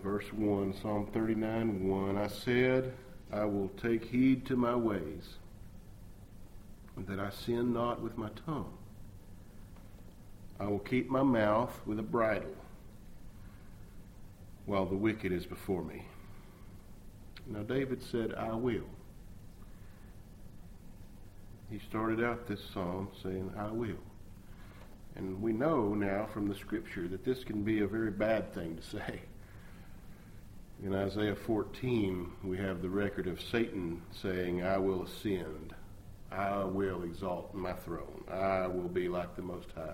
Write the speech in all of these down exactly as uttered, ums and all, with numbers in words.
verse one, Psalm thirty-nine, one. I said, I will take heed to my ways, that I sin not with my tongue. I will keep my mouth with a bridle, while the wicked is before me. Now David said, I will. He started out this psalm saying, I will. And we know now from the scripture that this can be a very bad thing to say. In Isaiah fourteen, we have the record of Satan saying, I will ascend. I will exalt my throne. I will be like the Most High.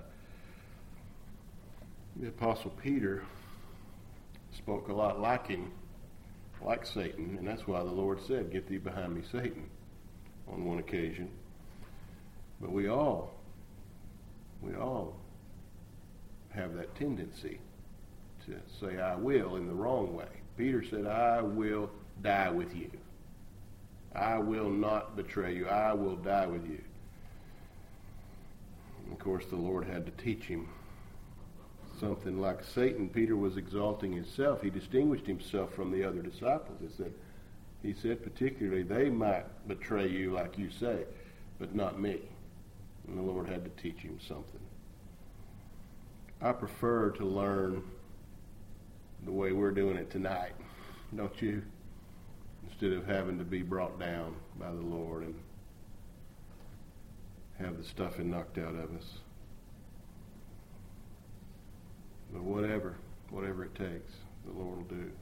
The Apostle Peter spoke a lot like him, like Satan, and that's why the Lord said, get thee behind me, Satan, on one occasion. But we all, we all have that tendency to say, I will, in the wrong way. Peter said, I will die with you. I will not betray you. I will die with you. And of course, the Lord had to teach him something like Satan. Peter was exalting himself. He distinguished himself from the other disciples. He said, he said particularly, they might betray you like you say, but not me. And the Lord had to teach him something. I prefer to learn the way we're doing it tonight, don't you? Instead of having to be brought down by the Lord and have the stuffing knocked out of us. But whatever, whatever it takes, the Lord will do.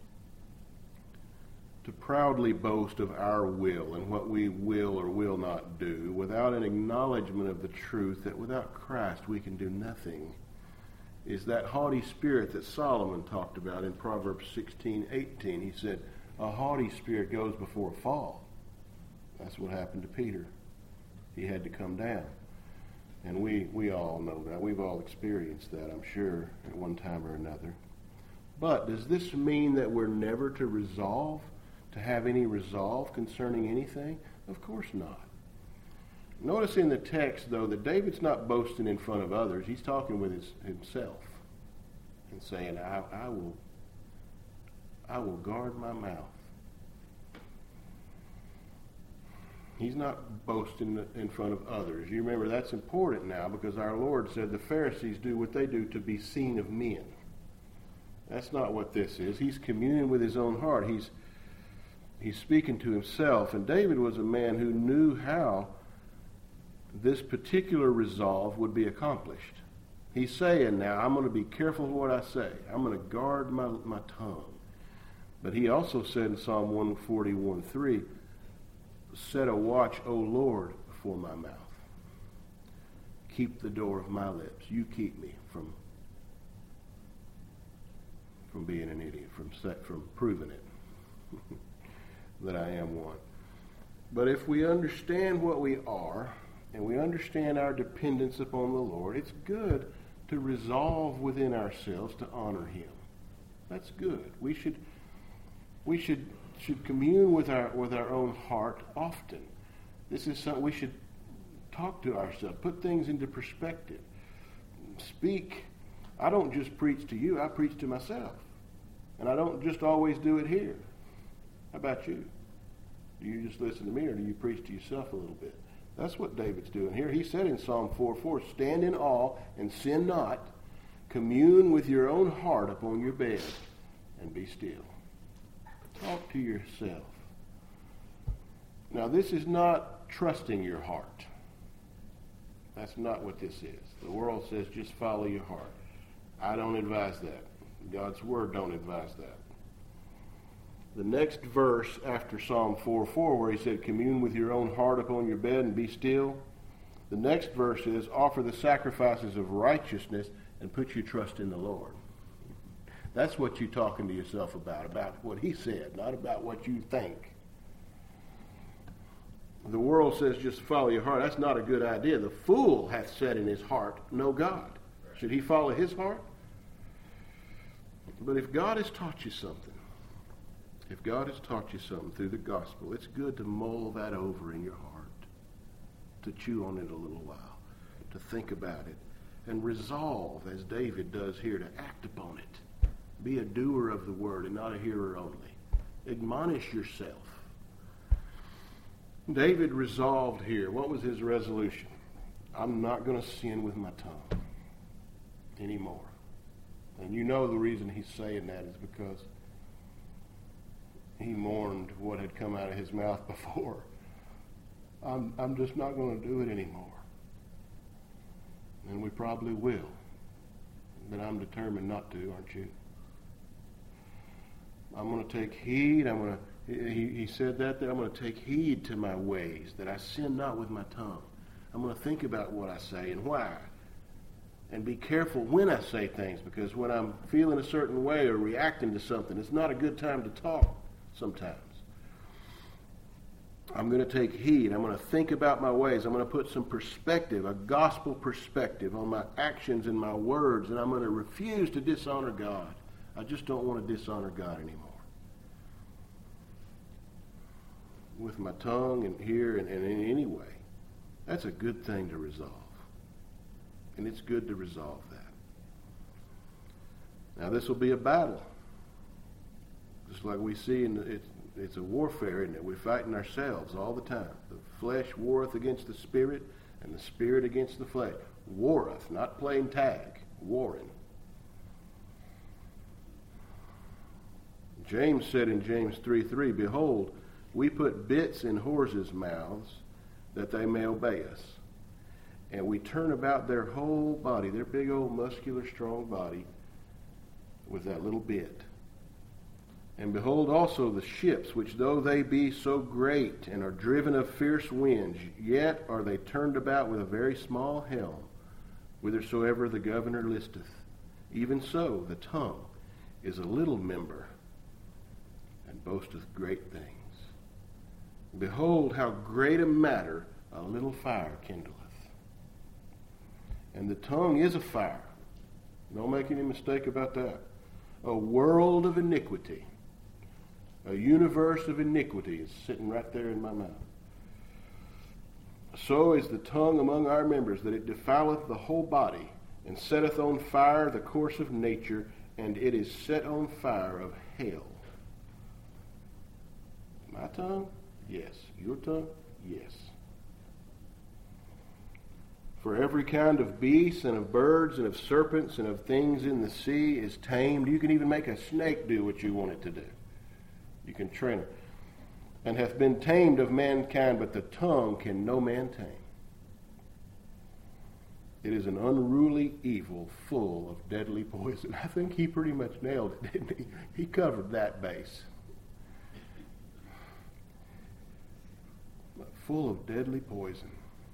To proudly boast of our will and what we will or will not do without an acknowledgement of the truth that without Christ we can do nothing is that haughty spirit that Solomon talked about in Proverbs sixteen eighteen. He said, a haughty spirit goes before a fall. That's what happened to Peter. He had to come down. And we, we all know that. We've all experienced that, I'm sure, at one time or another. But does this mean that we're never to resolve, to have any resolve concerning anything? Of course not. Notice in the text, though, that David's not boasting in front of others. He's talking with his, himself and saying, I, I will I will guard my mouth. He's not boasting in front of others. You remember that's important now because our Lord said the Pharisees do what they do to be seen of men. That's not what this is. He's communing with his own heart. He's he's speaking to himself. And David was a man who knew how this particular resolve would be accomplished. He's saying now, I'm going to be careful of what I say. I'm going to guard my, my tongue. But he also said in Psalm one forty-one three, set a watch, O Lord, before my mouth. Keep the door of my lips. You keep me from, from being an idiot, from, from proving it that I am one. But if we understand what we are, and we understand our dependence upon the Lord, it's good to resolve within ourselves to honor him. That's good. We should we should should commune with our with our own heart often. This is something we should talk to ourselves, put things into perspective. Speak. I don't just preach to you, I preach to myself. And I don't just always do it here. How about you? Do you just listen to me, or do you preach to yourself a little bit? That's what David's doing here. He said in Psalm four four, stand in awe and sin not. Commune with your own heart upon your bed and be still. Talk to yourself. Now, this is not trusting your heart. That's not what this is. The world says just follow your heart. I don't advise that. God's word don't advise that. The next verse after Psalm four four, where he said, commune with your own heart upon your bed and be still, the next verse is, offer the sacrifices of righteousness and put your trust in the Lord. That's what you're talking to yourself about, about what he said, not about what you think. The world says just follow your heart. That's not a good idea. The fool hath said in his heart, no God. Should he follow his heart? But if God has taught you something, if God has taught you something through the gospel, it's good to mull that over in your heart, to chew on it a little while, to think about it, and resolve, as David does here, to act upon it. Be a doer of the word and not a hearer only. Admonish yourself. David resolved here. What was his resolution? I'm not going to sin with my tongue anymore. And you know the reason he's saying that is because he mourned what had come out of his mouth before. I'm, I'm just not going to do it anymore. And we probably will. But I'm determined not to, aren't you? I'm going to take heed. I'm going to, he, he said that there. I'm going to take heed to my ways, that I sin not with my tongue. I'm going to think about what I say and why. And be careful when I say things, because when I'm feeling a certain way or reacting to something, it's not a good time to talk sometimes. I'm going to take heed. I'm going to think about my ways. I'm going to put some perspective, a gospel perspective on my actions and my words, and I'm going to refuse to dishonor God. I just don't want to dishonor God anymore. With my tongue and here and, and in any way. That's a good thing to resolve. And it's good to resolve that. Now this will be a battle. Just like we see in the, it's, it's a warfare, isn't it? We're fighting ourselves all the time. The flesh warreth against the spirit, and the spirit against the flesh. Warreth, not playing tag. Warring. James said in James three three, Behold, we put bits in horses' mouths that they may obey us. And we turn about their whole body, their big old muscular strong body, with that little bit. And behold also the ships, which though they be so great and are driven of fierce winds, yet are they turned about with a very small helm, whithersoever the governor listeth. Even so the tongue is a little member, and boasteth great things. Behold, how great a matter a little fire kindleth. And the tongue is a fire. Don't make any mistake about that. A world of iniquity. A universe of iniquity is sitting right there in my mouth. So is the tongue among our members, that it defileth the whole body, and setteth on fire the course of nature, and it is set on fire of hell. My tongue? Yes. Your tongue? Yes. For every kind of beasts and of birds and of serpents and of things in the sea is tamed. You can even make a snake do what you want it to do. You can train it. And hath been tamed of mankind, but the tongue can no man tame. It is an unruly evil full of deadly poison. I think he pretty much nailed it, didn't he? He covered that base. Full of deadly poison.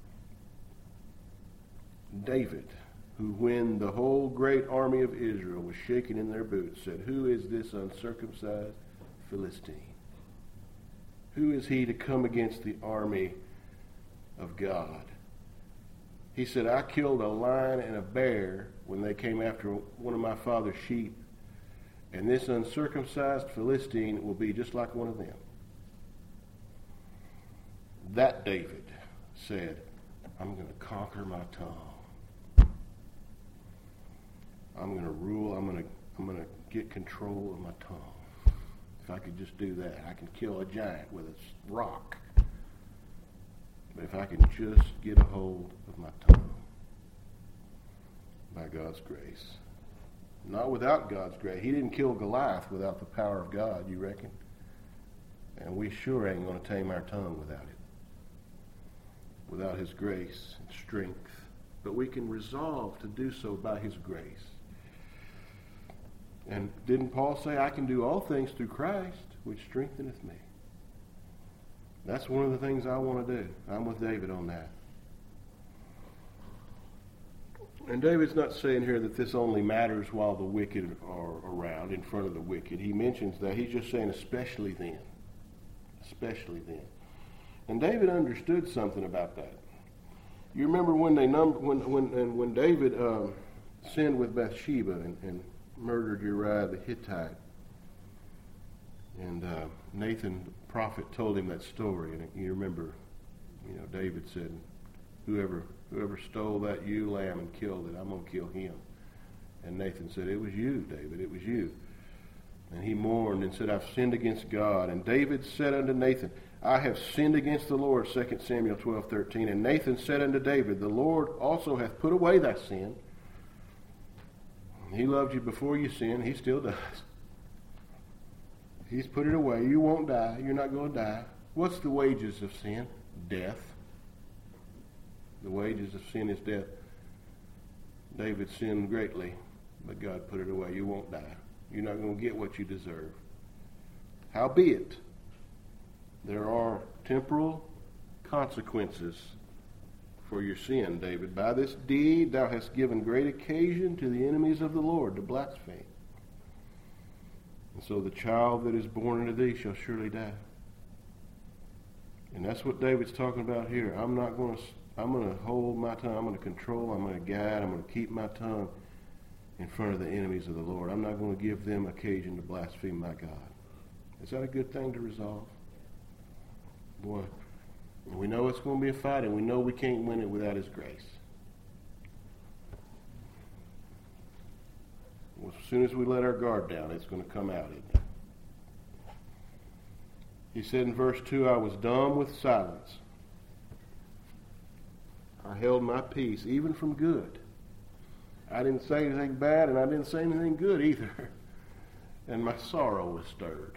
David, who when the whole great army of Israel was shaking in their boots, said, Who is this uncircumcised Philistine? Who is he to come against the army of God? He said, I killed a lion and a bear when they came after one of my father's sheep, and this uncircumcised Philistine will be just like one of them. That David said, I'm going to conquer my tongue. I'm going to rule. I'm going to I'm going to get control of my tongue. If I could just do that, I can kill a giant with a rock. But if I can just get a hold of my tongue, by God's grace. Not without God's grace. He didn't kill Goliath without the power of God, you reckon? And we sure ain't going to tame our tongue without it. Without his grace and strength. But we can resolve to do so by his grace. And didn't Paul say, I can do all things through Christ, which strengtheneth me? That's one of the things I want to do. I'm with David on that. And David's not saying here that this only matters while the wicked are around, in front of the wicked. He mentions that. He's just saying especially then. Especially then. And David understood something about that. You remember when they number, when when and when David um, sinned with Bathsheba and, and murdered Uriah the Hittite, and uh, Nathan the prophet told him that story. And you remember, you know, David said, "Whoever whoever stole that ewe lamb and killed it, I'm going to kill him." And Nathan said, "It was you, David. It was you." And he mourned and said, I've sinned against God. And David said unto Nathan, I have sinned against the Lord, Second Samuel twelve thirteen. And Nathan said unto David, the Lord also hath put away thy sin. He loved you before you sinned. He still does. He's put it away. You won't die. You're not going to die. What's the wages of sin? Death. The wages of sin is death. David sinned greatly, but God put it away. You won't die. You're not going to get what you deserve. Howbeit, there are temporal consequences for your sin, David. By this deed thou hast given great occasion to the enemies of the Lord to blaspheme. And so the child that is born unto thee shall surely die. And that's what David's talking about here. I'm not going to, I'm going to hold my tongue. I'm going to control. I'm going to guide. I'm going to keep my tongue in front of the enemies of the Lord. I'm not going to give them occasion to blaspheme my God. Is that a good thing to resolve? Boy, we know it's going to be a fight, and we know we can't win it without His grace. Well, as soon as we let our guard down, it's going to come out, isn't it? He said in verse two, I was dumb with silence. I held my peace, even from good. I didn't say anything bad, and I didn't say anything good either. And my sorrow was stirred.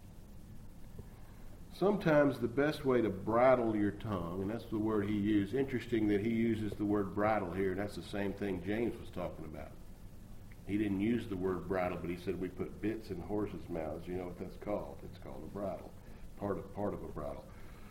Sometimes the best way to bridle your tongue, and that's the word he used. Interesting that he uses the word bridle here, and that's the same thing James was talking about. He didn't use the word bridle, but he said we put bits in horses' mouths. You know what that's called? It's called a bridle, part of part of a bridle.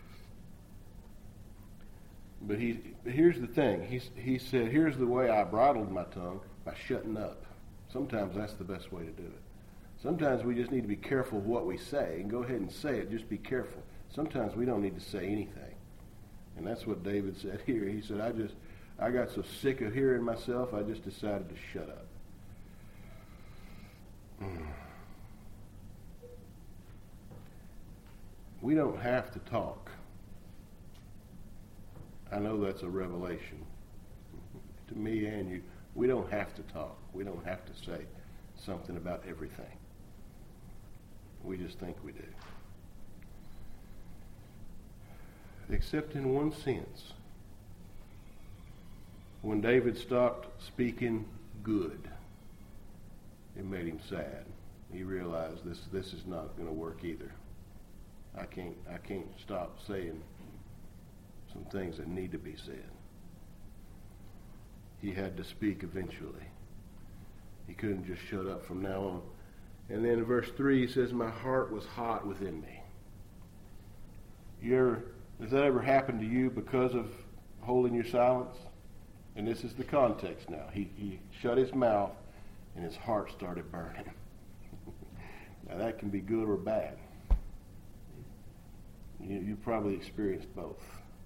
But he here's the thing. He he said, here's the way I bridled my tongue, by shutting up. Sometimes that's the best way to do it. Sometimes we just need to be careful of what we say, and go ahead and say it. Just be careful. Sometimes we don't need to say anything, and that's what David said here. He said, I just I got so sick of hearing myself, I just decided to shut up. We don't have to talk. I know that's a revelation to me and you. We don't have to talk. We don't have to say something about everything. We just think we do. Except in one sense. When David stopped speaking good, it made him sad. He realized this this is not going to work either. I can't I can't stop saying some things that need to be said. He had to speak eventually. He couldn't just shut up from now on. And then in verse three he says, my heart was hot within me. You ever, has that ever happened to you because of holding your silence? And this is the context now. He, he shut his mouth and his heart started burning. Now that can be good or bad. You, you probably experienced both.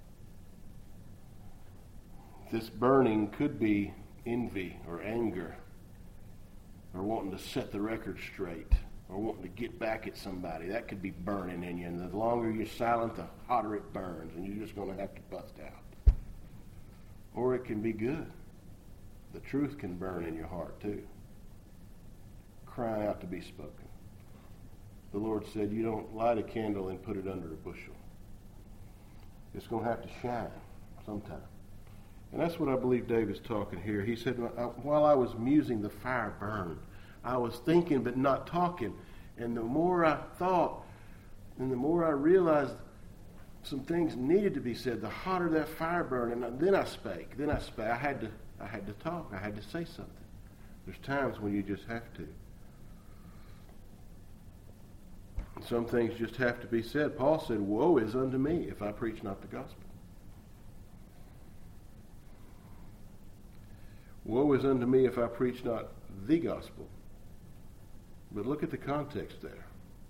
This burning could be envy or anger, or wanting to set the record straight, or wanting to get back at somebody. That could be burning in you, and the longer you're silent, the hotter it burns, and you're just going to have to bust out. Or it can be good. The truth can burn in your heart too, crying out to be spoken. The Lord said, you don't light a candle and put it under a bushel. It's going to have to shine sometime. And that's what I believe David's talking here. He said, while I was musing, the fire burned. I was thinking but not talking. And the more I thought, and the more I realized some things needed to be said, the hotter that fire burned. And then I spake. Then I spake. I had to, I had to talk. I had to say something. There's times when you just have to. And some things just have to be said. Paul said, woe is unto me if I preach not the gospel. Woe is unto me if I preach not the gospel. But look at the context there.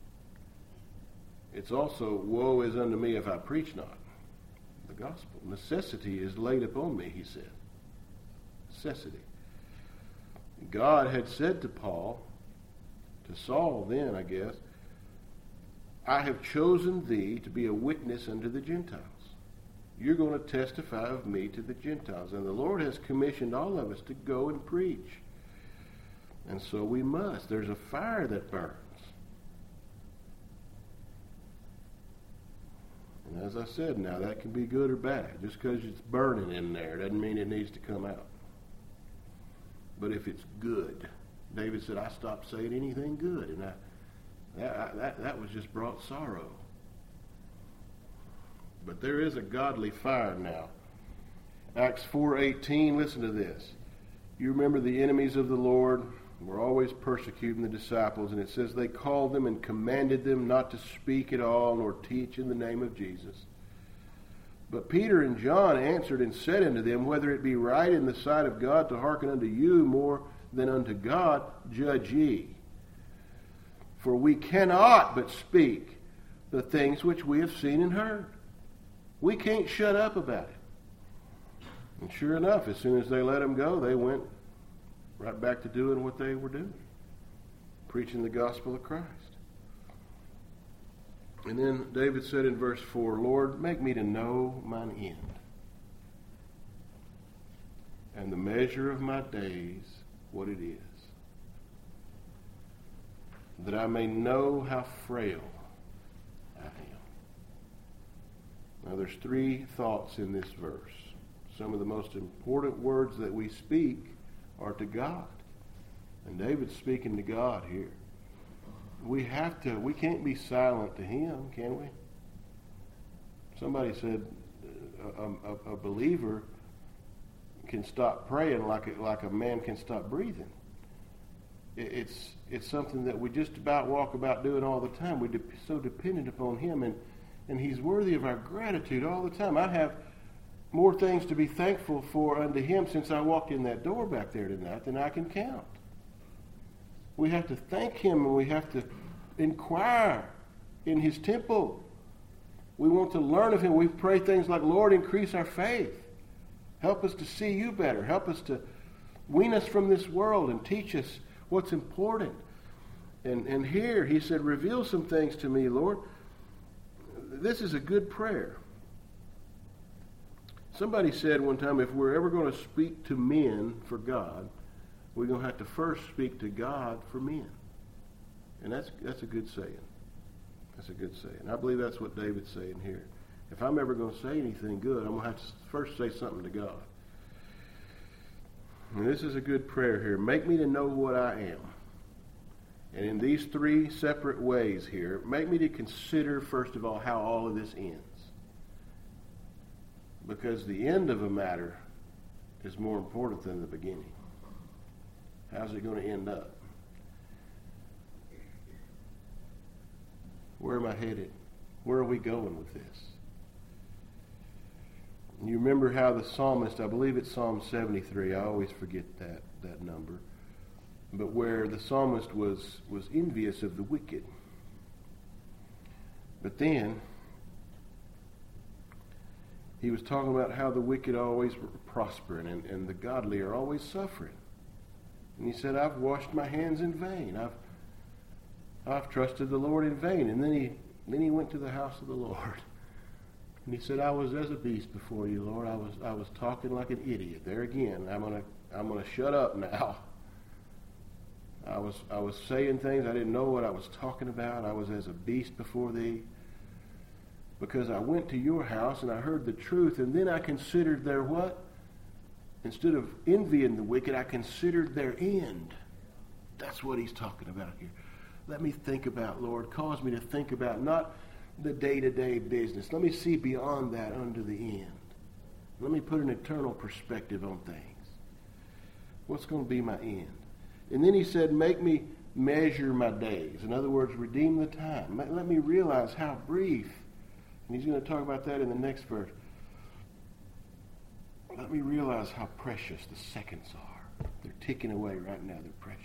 It's also, woe is unto me if I preach not the gospel. Necessity is laid upon me, he said. Necessity. God had said to Paul, to Saul then, I guess, I have chosen thee to be a witness unto the Gentiles. You're going to testify of me to the Gentiles. And the Lord has commissioned all of us to go and preach. And so we must. There's a fire that burns. As I said now, that can be good or bad. Just because it's burning in there doesn't mean it needs to come out. But if it's good, David said, I stopped saying anything good, and I, that, that, that was just brought sorrow. But there is a godly fire now. Acts four eighteen, listen to this. You remember the enemies of the Lord were always persecuting the disciples, and it says they called them and commanded them not to speak at all nor teach in the name of Jesus. But Peter and John answered and said unto them, whether it be right in the sight of God to hearken unto you more than unto God, judge ye. For we cannot but speak the things which we have seen and heard. We can't shut up about it. And sure enough, as soon as they let them go, they went right back to doing what they were doing, preaching the gospel of Christ. And then David said in verse four, Lord, make me to know mine end, and the measure of my days, what it is, that I may know how frail I am. Now there's three thoughts in this verse. Some of the most important words that we speak are to God. And David's speaking to God here. We have to, we can't be silent to him, can we? Somebody said a, a, a believer can stop praying like a, like a man can stop breathing. It, it's it's something that we just about walk about doing all the time. We're de- so dependent upon him, and, and he's worthy of our gratitude all the time. I have more things to be thankful for unto him since I walked in that door back there tonight than I can count. We have to thank him, and we have to inquire in his temple. We want to learn of him. We pray things like, Lord, increase our faith. Help us to see you better. Help us to wean us from this world and teach us what's important. And, and here he said, reveal some things to me, Lord. This is a good prayer. Somebody said one time, if we're ever going to speak to men for God, we're going to have to first speak to God for men. And that's that's a good saying. That's a good saying. I believe that's what David's saying here. If I'm ever going to say anything good, I'm going to have to first say something to God. And this is a good prayer here. Make me to know what I am. And in these three separate ways here, make me to consider, first of all, how all of this ends. Because the end of a matter is more important than the beginning. How's it going to end up? Where am I headed? Where are we going with this? You remember how the psalmist, I believe it's Psalm seventy-three, I always forget that, that number, but where the psalmist was, was envious of the wicked. But then he was talking about how the wicked are always prospering and, and the godly are always suffering. And he said, I've washed my hands in vain. I've I've trusted the Lord in vain. And then he then he went to the house of the Lord. And he said, I was as a beast before you, Lord. I was I was talking like an idiot. There again, I'm gonna I'm gonna shut up now. I was I was saying things I didn't know what I was talking about. I was as a beast before thee. Because I went to your house and I heard the truth, and then I considered their what? Instead of envying the wicked, I considered their end. That's what he's talking about here. Let me think about, Lord, cause me to think about not the day-to-day business. Let me see beyond that unto the end. Let me put an eternal perspective on things. What's going to be my end? And then he said, make me measure my days. In other words, redeem the time. Let me realize how brief. And he's going to talk about that in the next verse. Let me realize how precious the seconds are. They're ticking away right now. They're precious.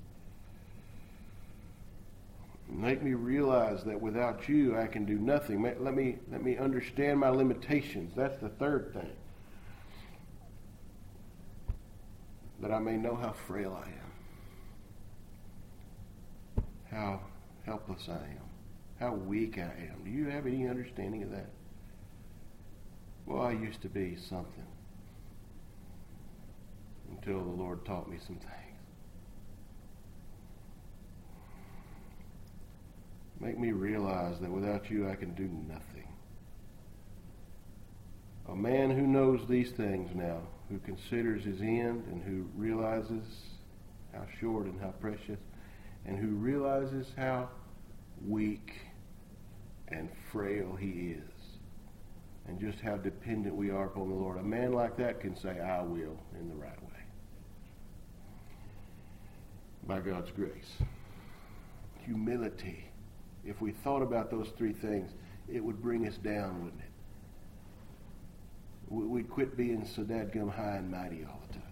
Make me realize that without you I can do nothing. Let me, let me understand my limitations. That's the third thing. That I may know how frail I am. How helpless I am. How weak I am. Do you have any understanding of that? Well, I used to be something. Until the Lord taught me some things. Make me realize that without you I can do nothing. A man who knows these things now, who considers his end and who realizes how short and how precious, and who realizes how weak and frail he is, and just how dependent we are upon the Lord. A man like that can say, I will, in the right way. By God's grace. Humility. If we thought about those three things, it would bring us down, wouldn't it? We'd quit being so dadgum high and mighty all the time.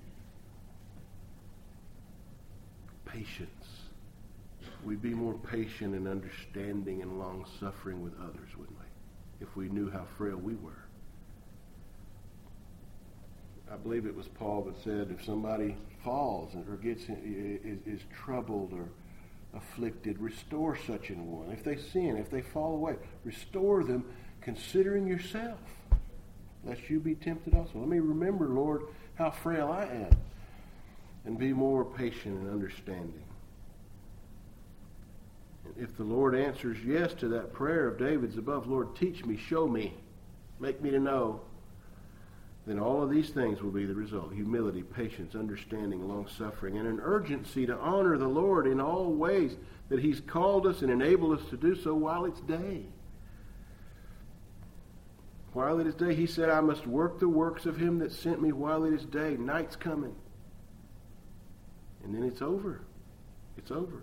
Patience. We'd be more patient and understanding and long-suffering with others, wouldn't we? If we knew how frail we were. I believe it was Paul that said, if somebody falls or gets is, is troubled or afflicted, restore such an one. If they sin, if they fall away, restore them, considering yourself, lest you be tempted also. Let me remember, Lord, how frail I am, and be more patient and understanding. If the Lord answers yes to that prayer of David's above, Lord, teach me, show me, make me to know, then all of these things will be the result. Humility, patience, understanding, long-suffering, and an urgency to honor the Lord in all ways that He's called us and enabled us to do so while it's day. While it is day, He said, I must work the works of Him that sent me while it is day. Night's coming. And then it's over. It's over.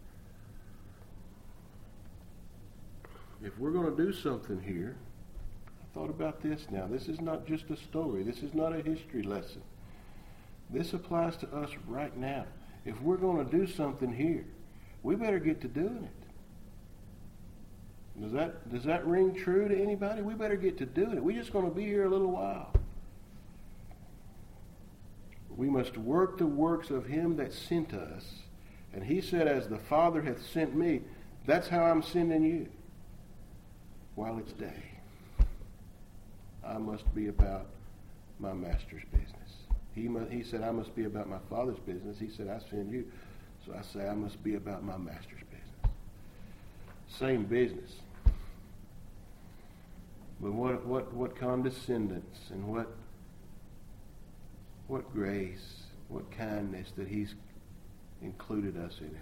If we're going to do something here, I thought about this now. This is not just a story. This is not a history lesson. This applies to us right now. If we're going to do something here, we better get to doing it. Does that, does that ring true to anybody? We better get to doing it. We're just going to be here a little while. We must work the works of Him that sent us. And He said, as the Father hath sent me, that's how I'm sending you. While it's day, I must be about my Master's business. He must, he said, I must be about my Father's business. He said, I send you. So I say, I must be about my Master's business. Same business. But what what what condescendence and what what grace, what kindness that He's included us in it.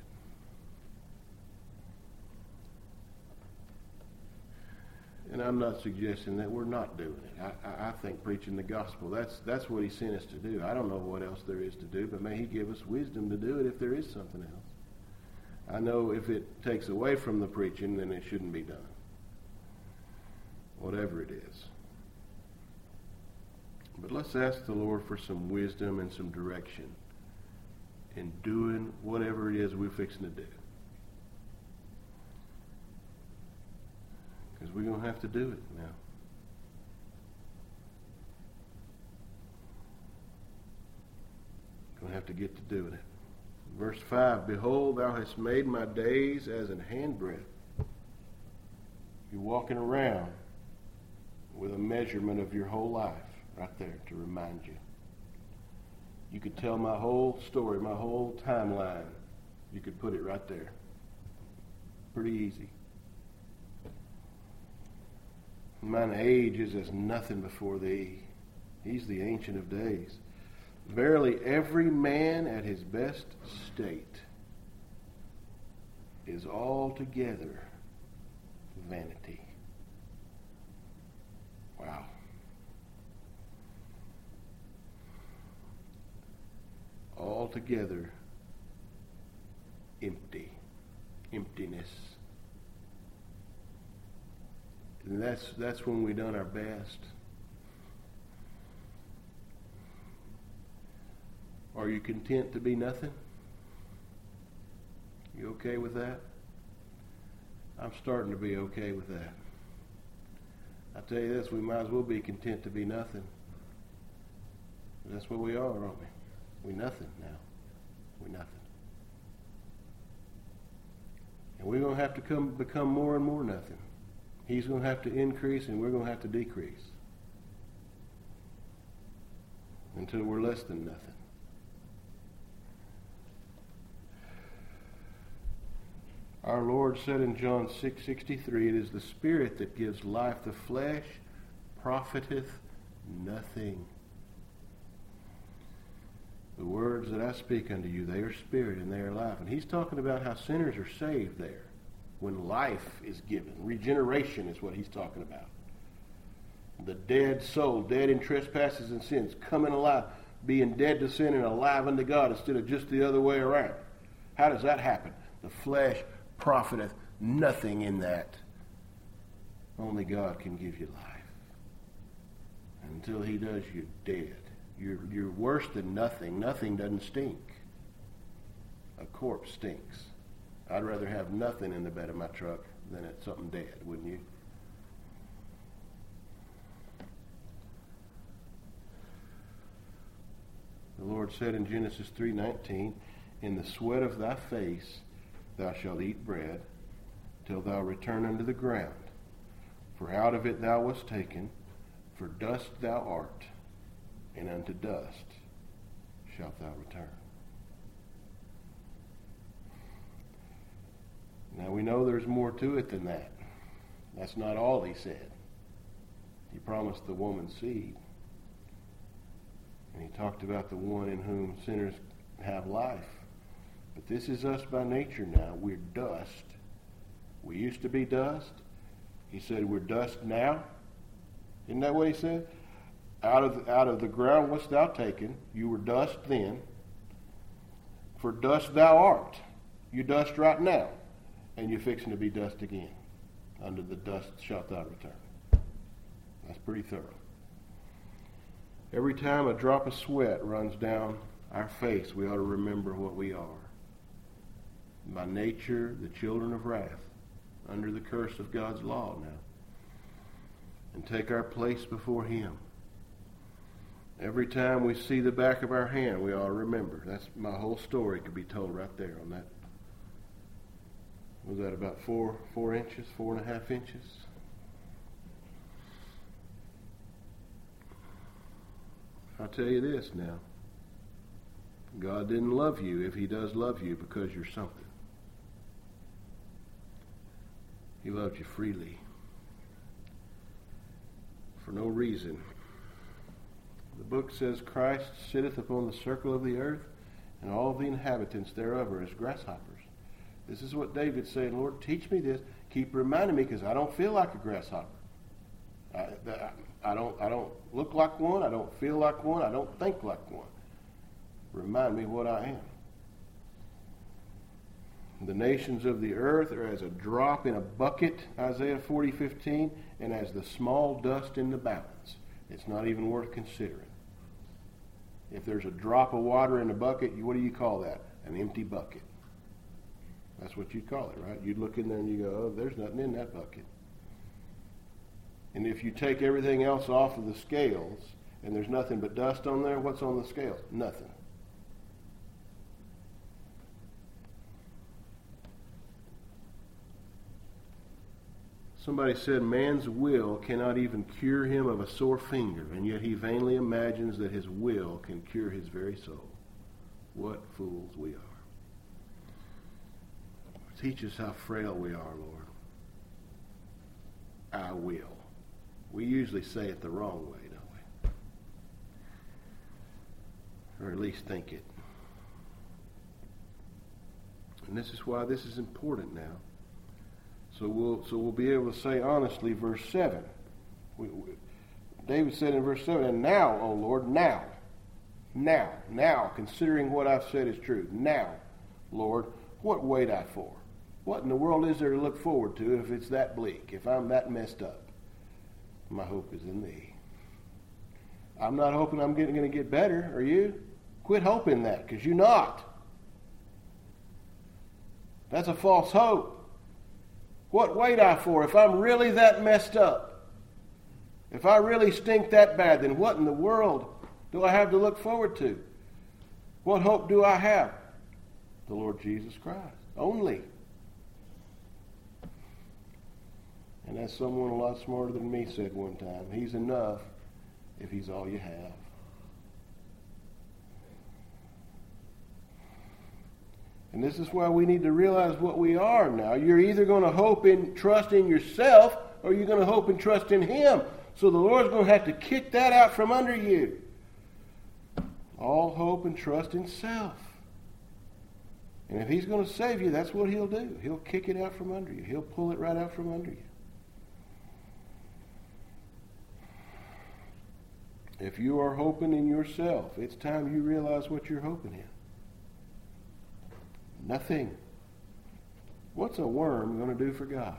And I'm not suggesting that we're not doing it. I, I think preaching the gospel, that's that's what He sent us to do. I don't know what else there is to do, but may He give us wisdom to do it if there is something else. I know if it takes away from the preaching, then it shouldn't be done. Whatever it is. But let's ask the Lord for some wisdom and some direction in doing whatever it is we're fixing to do. Because we're going to have to do it now. Going to have to get to doing it. Verse five, behold, thou hast made my days as an handbreadth. You're walking around with a measurement of your whole life right there to remind you. You could tell my whole story, my whole timeline. You could put it right there. Pretty easy. Mine age is as nothing before thee. He's the Ancient of Days. Verily, every man at his best state is altogether vanity. Wow. Altogether empty. Emptiness. And that's that's when we've done our best. Are you content to be nothing? You okay with that? I'm starting to be okay with that. I tell you this, we might as well be content to be nothing. That's what we are, aren't we? We nothing now. We nothing. And we're going to have to come become more and more nothing. He's going to have to increase and we're going to have to decrease until we're less than nothing. Our Lord said in John six sixty-three, it is the Spirit that gives life. The flesh profiteth nothing. The words that I speak unto you, they are spirit and they are life. And he's talking about how sinners are saved there. When life is given. Regeneration is what he's talking about. The dead soul, dead in trespasses and sins, coming alive, being dead to sin and alive unto God instead of just the other way around. How does that happen? The flesh profiteth nothing in that. Only God can give you life. Until he does, you're dead. You're, you're worse than nothing. Nothing doesn't stink. A corpse stinks. I'd rather have nothing in the bed of my truck than it's something dead, wouldn't you? The Lord said in Genesis three nineteen, in the sweat of thy face thou shalt eat bread, till thou return unto the ground. For out of it thou wast taken, for dust thou art, and unto dust shalt thou return. Now we know there's more to it than that. That's not all he said. He promised the woman's seed. And he talked about the one in whom sinners have life. But this is us by nature now. We're dust. We used to be dust. He said we're dust now. Isn't that what he said? Out of, out of the ground wast thou taken. You were dust then. For dust thou art. You dust right now. And you're fixing to be dust again. Under the dust shalt thou return. That's pretty thorough. Every time a drop of sweat runs down our face, we ought to remember what we are. By nature, the children of wrath, under the curse of God's law now. And take our place before him. Every time we see the back of our hand, we ought to remember. That's my whole story could be told right there on that. Was that about four, four inches, four and a half inches? I'll tell you this now. God didn't love you if he does love you because you're something. He loved you freely. For no reason. The book says Christ sitteth upon the circle of the earth, and all the inhabitants thereof are as grasshoppers. This is what David's saying, Lord, teach me this. Keep reminding me, because I don't feel like a grasshopper. I, I, don't, I don't look like one. I don't feel like one. I don't think like one. Remind me what I am. The nations of the earth are as a drop in a bucket, Isaiah forty fifteen, and as the small dust in the balance. It's not even worth considering. If there's a drop of water in a bucket, what do you call that? An empty bucket. That's what you'd call it, right? You'd look in there and you go, oh, there's nothing in that bucket. And if you take everything else off of the scales and there's nothing but dust on there, what's on the scales? Nothing. Somebody said man's will cannot even cure him of a sore finger, and yet he vainly imagines that his will can cure his very soul. What fools we are. Teach us how frail we are, Lord. I will. We usually say it the wrong way, don't we? Or at least think it. And this is why this is important now. So we'll so we'll be able to say honestly, verse seven. We, we, David said in verse seven, and now, O Lord, now, now, now, considering what I've said is true, now, Lord, what wait I for? What in the world is there to look forward to if it's that bleak, if I'm that messed up? My hope is in thee. I'm not hoping I'm going to get better, are you? Quit hoping that, because you're not. That's a false hope. What wait I for if I'm really that messed up? If I really stink that bad, then what in the world do I have to look forward to? What hope do I have? The Lord Jesus Christ. Only. And as someone a lot smarter than me said one time, he's enough if he's all you have. And this is why we need to realize what we are now. You're either going to hope and trust in yourself, or you're going to hope and trust in him. So the Lord's going to have to kick that out from under you. All hope and trust in self. And if he's going to save you, that's what he'll do. He'll kick it out from under you. He'll pull it right out from under you. If you are hoping in yourself, it's time you realize what you're hoping in. Nothing. What's a worm going to do for God?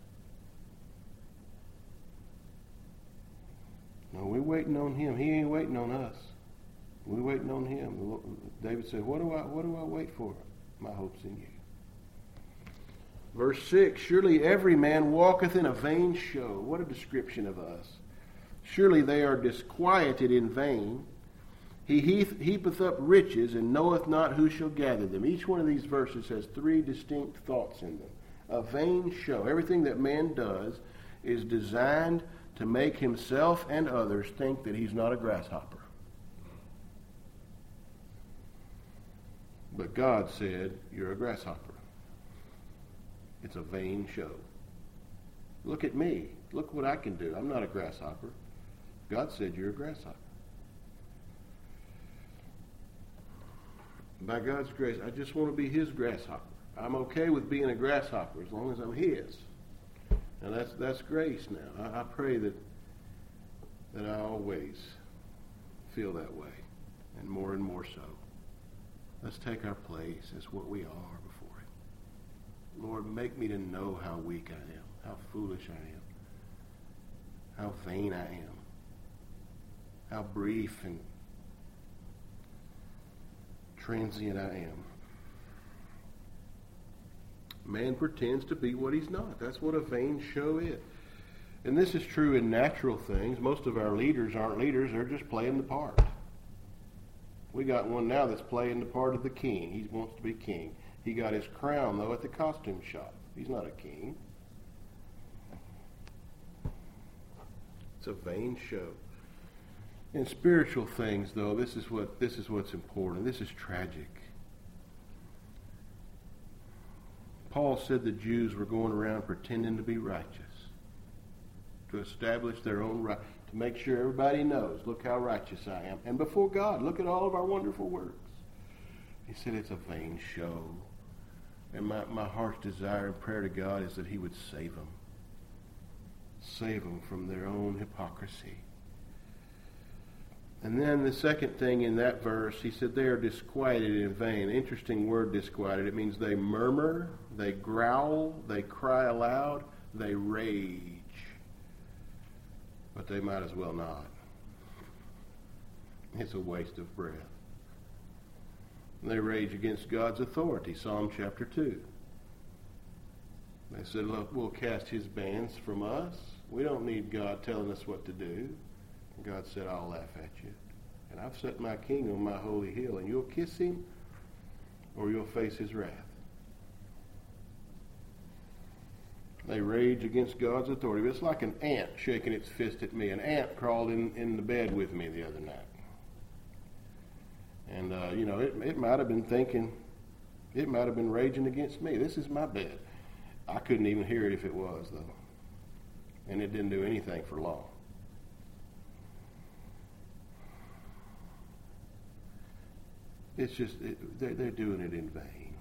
No, we're waiting on him. He ain't waiting on us. We're waiting on him. David said, what do I, what do I wait for? My hope's in you. Verse six, surely every man walketh in a vain show. What a description of us. Surely they are disquieted in vain. He heapeth up riches and knoweth not who shall gather them. Each one of these verses has three distinct thoughts in them. A vain show. Everything that man does is designed to make himself and others think that he's not a grasshopper. But God said, you're a grasshopper. It's a vain show. Look at me. Look what I can do. I'm not a grasshopper. God said you're a grasshopper. By God's grace, I just want to be his grasshopper. I'm okay with being a grasshopper as long as I'm his. And that's that's grace now. I, I pray that that I always feel that way, and more and more so. Let's take our place as what we are before him. Lord, make me to know how weak I am, how foolish I am, how vain I am, how brief and transient I am. Man pretends to be what he's not. That's what a vain show is. And this is true in natural things. Most of our leaders aren't leaders. They're just playing the part. We got one now that's playing the part of the king. He wants to be king. He got his crown, though, at the costume shop. He's not a king. It's a vain show. In spiritual things, though, this is what this is what's important. This is tragic. Paul said the Jews were going around pretending to be righteous, to establish their own right, to make sure everybody knows, look how righteous I am. And before God, look at all of our wonderful works. He said it's a vain show. And my, my heart's desire and prayer to God is that he would save them. Save them from their own hypocrisy. And then the second thing in that verse, he said they are disquieted in vain. Interesting word, disquieted. It means they murmur, they growl, they cry aloud, they rage. But they might as well not. It's a waste of breath. They rage against God's authority, Psalm chapter two. They said, look, we'll cast his bands from us. We don't need God telling us what to do. God said, I'll laugh at you. And I've set my king on my holy hill, and you'll kiss him or you'll face his wrath. They rage against God's authority. It's like an ant shaking its fist at me. An ant crawled in, in the bed with me the other night. And, uh, you know, it, it might have been thinking, it might have been raging against me. This is my bed. I couldn't even hear it if it was, though. And it didn't do anything for long. It's just, it, they're, they're doing it in vain.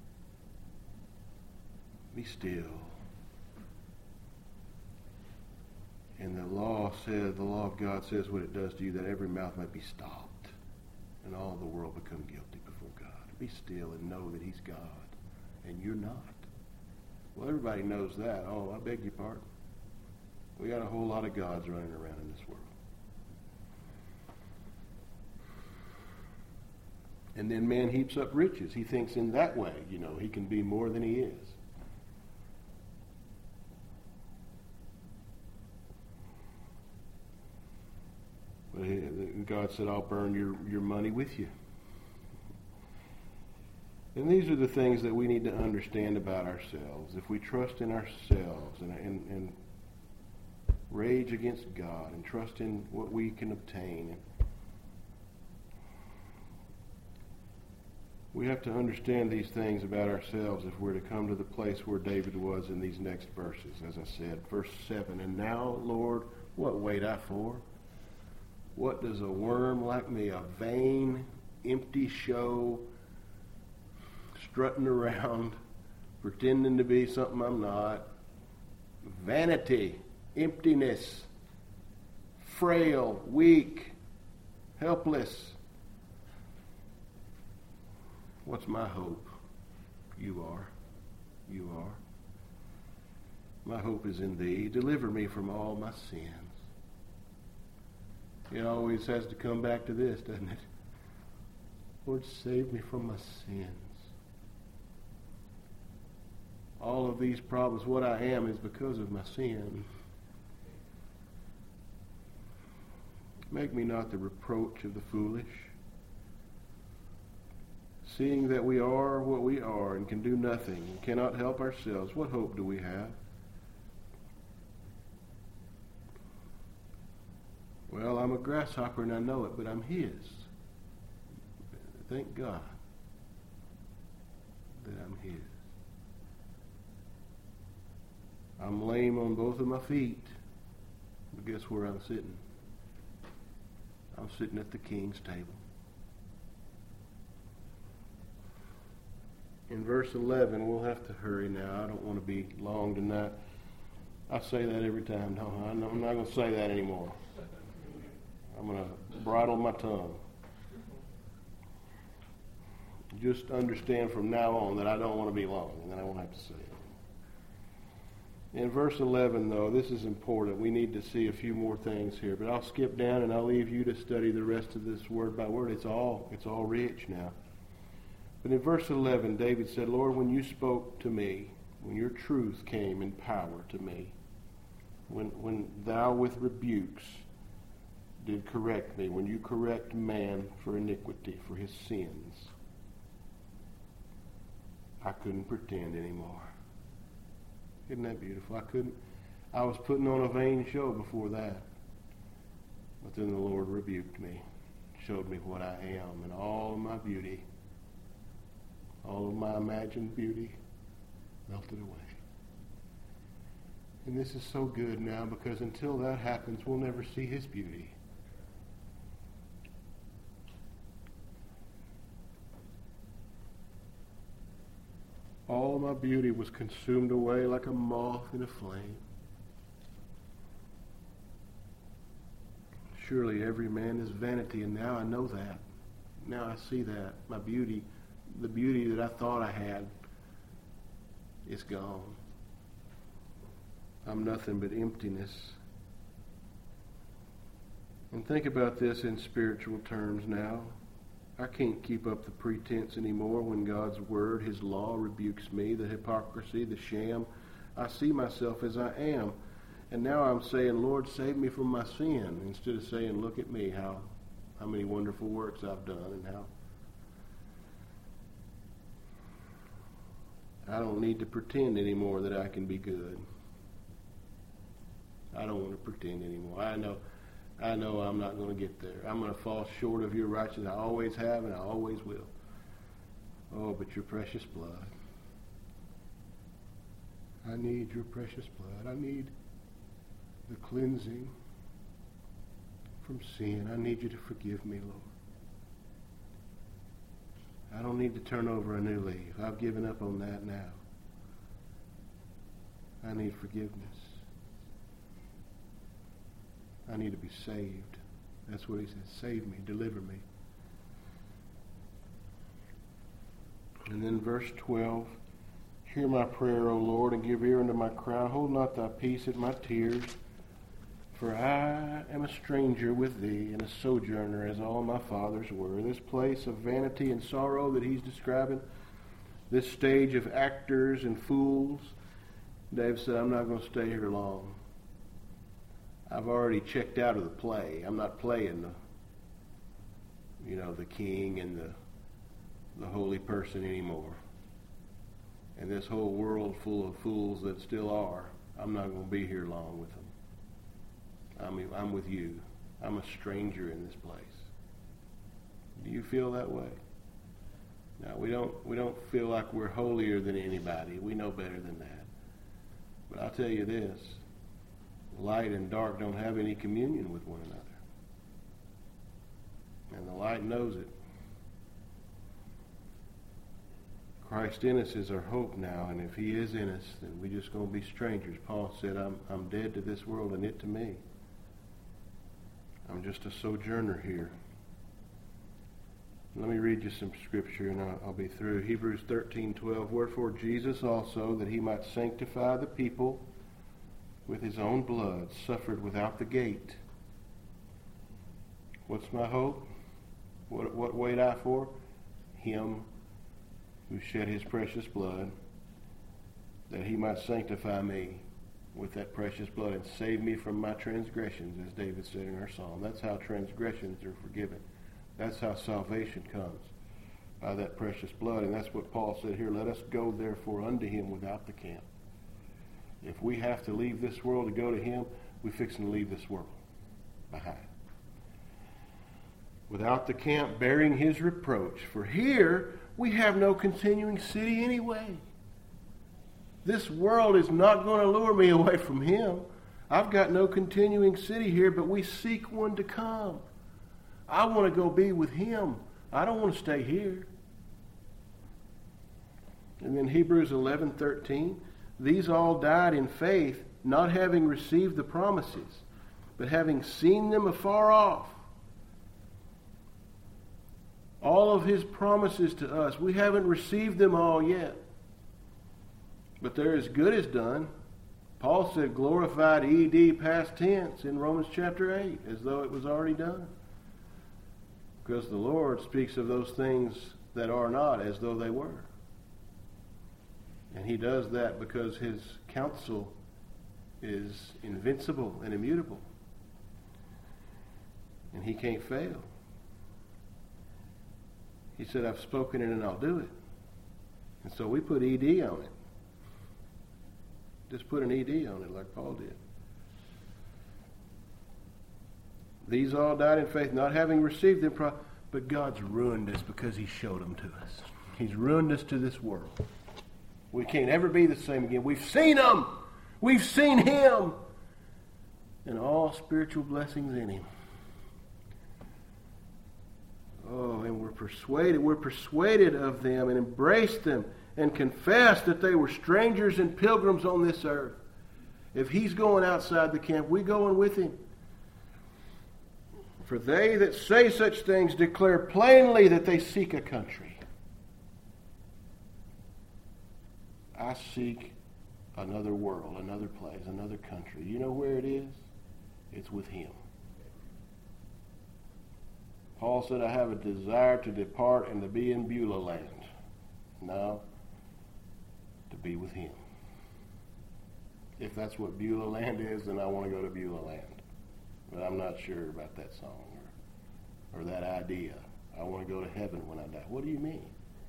Be still. And the law says, the law of God says what it does to you, that every mouth might be stopped and all the world become guilty before God. Be still and know that he's God and you're not. Well, everybody knows that. Oh, I beg your pardon. We got a whole lot of gods running around in this world. And then man heaps up riches. He thinks in that way, you know, he can be more than he is. But he, God said, I'll burn your, your money with you. And these are the things that we need to understand about ourselves. If we trust in ourselves and, and, and rage against God and trust in what we can obtain, we have to understand these things about ourselves if we're to come to the place where David was in these next verses. As I said, verse seven, and now, Lord, What wait I for? What does a worm like me, a vain, empty show, strutting around, pretending to be something I'm not, vanity, emptiness, frail, weak, helpless. What's my hope? You are. You are. My hope is in thee. Deliver me from all my sins. It always has to come back to this, doesn't it? Lord, save me from my sins. All of these problems, what I am, is because of my sin. Make me not the reproach of the foolish. Seeing that we are what we are and can do nothing and cannot help ourselves, what hope do we have? Well, I'm a grasshopper and I know it, but I'm His. Thank God that I'm His. I'm lame on both of my feet, but guess where I'm sitting? I'm sitting at the King's table. In verse eleven, we'll have to hurry now. I don't want to be long tonight. I say that every time. No, I'm not going to say that anymore. I'm going to bridle my tongue. Just understand from now on that I don't want to be long, and then I won't have to say it. In verse eleven, though, this is important. We need to see a few more things here, but I'll skip down and I'll leave you to study the rest of this word by word. It's all, it's all rich now. But in verse eleven, David said, Lord, when you spoke to me, when your truth came in power to me, when, when thou with rebukes did correct me, when you correct man for iniquity, for his sins, I couldn't pretend anymore. Isn't that beautiful? I couldn't. I was putting on a vain show before that. But then the Lord rebuked me, showed me what I am and all of my beauty. All of my imagined beauty melted away. And this is so good now, because until that happens, we'll never see His beauty. All my beauty was consumed away like a moth in a flame. Surely every man is vanity, and now I know that. Now I see that. My beauty, the beauty that I thought I had, is gone. I'm nothing but emptiness. And think about this in spiritual terms now. I can't keep up the pretense anymore when God's word, His law, rebukes me, the hypocrisy, the sham. I see myself as I am. And now I'm saying, Lord, save me from my sin, instead of saying, look at me, how, how many wonderful works I've done, and how I don't need to pretend anymore that I can be good. I don't want to pretend anymore. I know I know I'm not going to get there. I'm going to fall short of your righteousness. I always have and I always will. Oh, but your precious blood. I need your precious blood. I need the cleansing from sin. I need you to forgive me, Lord. I don't need to turn over a new leaf. I've given up on that now. I need forgiveness. I need to be saved. That's what he says. Save me, deliver me. And then verse twelve, hear my prayer, O Lord, and give ear unto my cry. Hold not thy peace at my tears. For I am a stranger with thee, and a sojourner as all my fathers were. This place of vanity and sorrow that he's describing, this stage of actors and fools, David said, I'm not going to stay here long. I've already checked out of the play. I'm not playing the, you know, the king and the the holy person anymore. And this whole world full of fools that still are, I'm not going to be here long with them. I mean, I'm with you. I'm a stranger in this place. Do you feel that way? Now, we don't we don't feel like we're holier than anybody. We know better than that. But I'll tell you this. light and dark don't have any communion with one another. And the light knows it. Christ in us is our hope now, and if he is in us, then we're just going to be strangers. Paul said, I'm, I'm dead to this world and it to me. I'm just a sojourner here. Let me read you some scripture and I'll, I'll be through. Hebrews thirteen twelve. Wherefore Jesus also, that he might sanctify the people with his own blood, suffered without the gate. What's my hope? What, what wait I for? Him who shed his precious blood, that he might sanctify me with that precious blood and save me from my transgressions, as David said in our psalm. That's how transgressions are forgiven. That's how salvation comes, by that precious blood. And that's what Paul said here. Let us go therefore unto him without the camp. If we have to leave this world to go to him, we're fixing to leave this world behind. Without the camp, bearing his reproach. For here we have no continuing city anyway. This world is not going to lure me away from him. I've got no continuing city here, but we seek one to come. I want to go be with him. I don't want to stay here. And then Hebrews eleven thirteen. These all died in faith, not having received the promises, but having seen them afar off. All of his promises to us, we haven't received them all yet. But they're as good as done. Paul said glorified E D past tense in Romans chapter eight, as though it was already done. Because the Lord speaks of those things that are not as though they were. And he does that because his counsel is invincible and immutable. And he can't fail. He said, I've spoken it and I'll do it. And so we put E D on it. Just put an E D on it like Paul did. These all died in faith, not having received them, but God's ruined us because he showed them to us. He's ruined us to this world. We can't ever be the same again. We've seen him. We've seen him. And all spiritual blessings in him. Oh, and we're persuaded. We're persuaded of them and embraced them and confessed that they were strangers and pilgrims on this earth. If he's going outside the camp, we're going with him. For they that say such things declare plainly that they seek a country. I seek another world, another place, another country. You know where it is? It's with him. Paul said, I have a desire to depart and to be in Beulah land. No, to be with him. If that's what Beulah land is, then I want to go to Beulah land. But I'm not sure about that song or, or that idea. I want to go to heaven when I die. What do you mean?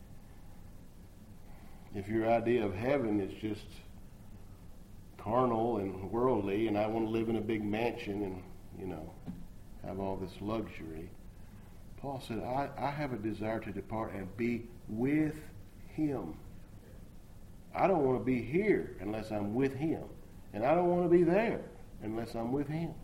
If your idea of heaven is just carnal and worldly, and I want to live in a big mansion and, you know, have all this luxury, Paul said, I, I have a desire to depart and be with him. I don't want to be here unless I'm with him. And I don't want to be there unless I'm with him.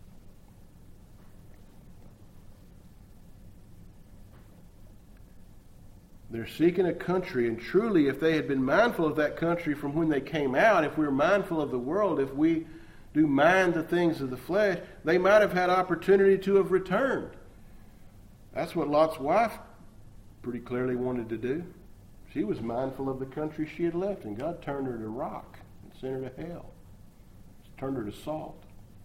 They're seeking a country, and truly, if they had been mindful of that country from when they came out, if we're mindful of the world, if we do mind the things of the flesh, they might have had opportunity to have returned. That's what Lot's wife pretty clearly wanted to do. She was mindful of the country she had left, and God turned her to rock and sent her to hell. Turned her to salt.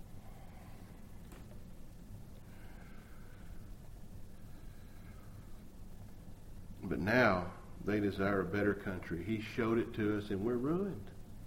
But now they desire a better country. He showed it to us, and we're ruined.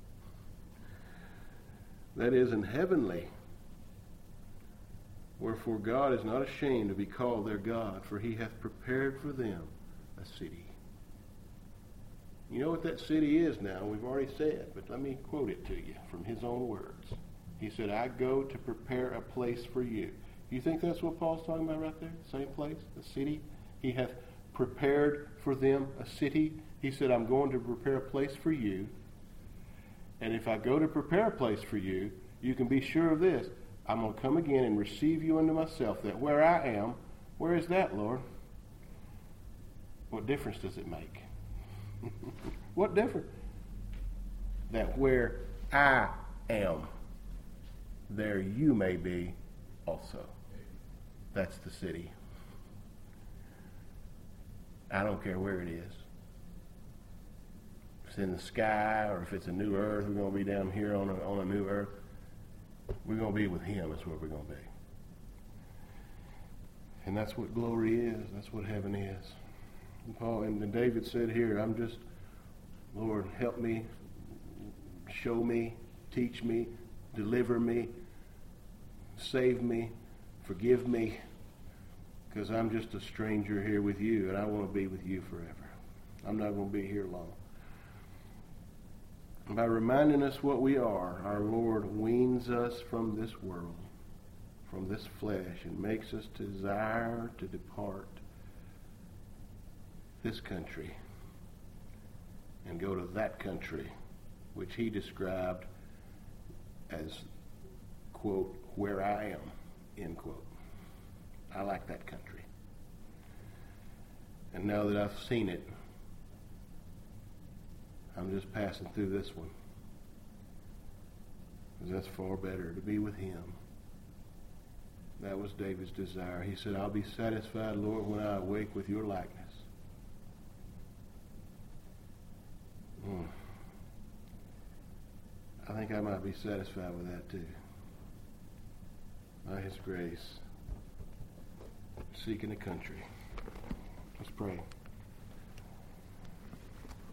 That is, in heavenly. Wherefore God is not ashamed to be called their God, for he hath prepared for them a city. You know what that city is now, we've already said, but let me quote it to you from his own words. He said, I go to prepare a place for you. You think that's what Paul's talking about right there? Same place, the city? He hath prepared for them a city. He said, I'm going to prepare a place for you. And if I go to prepare a place for you, you can be sure of this. I'm going to come again and receive you unto myself, that where I am, where is that, Lord? What difference does it make? What difference? That where I am, there you may be also. That's the city. I don't care where it is. If it's in the sky or if it's a new earth, we're going to be down here on a, on a new earth. We're going to be with him. That's where we're going to be. And that's what glory is. That's what heaven is. And Paul and David said here, I'm just, Lord, help me, show me, teach me, deliver me, save me, forgive me, because I'm just a stranger here with you, and I want to be with you forever. I'm not going to be here long. And by reminding us what we are, our Lord weans us from this world, from this flesh, and makes us desire to depart this country and go to that country, which he described as, quote, where I am, end quote. I like that country. And now that I've seen it, I'm just passing through this one. Because that's far better, to be with him. That was David's desire. He said, I'll be satisfied, Lord, when I awake with your likeness. Mm. I think I might be satisfied with that too. By his grace, seeking the country. Let's pray.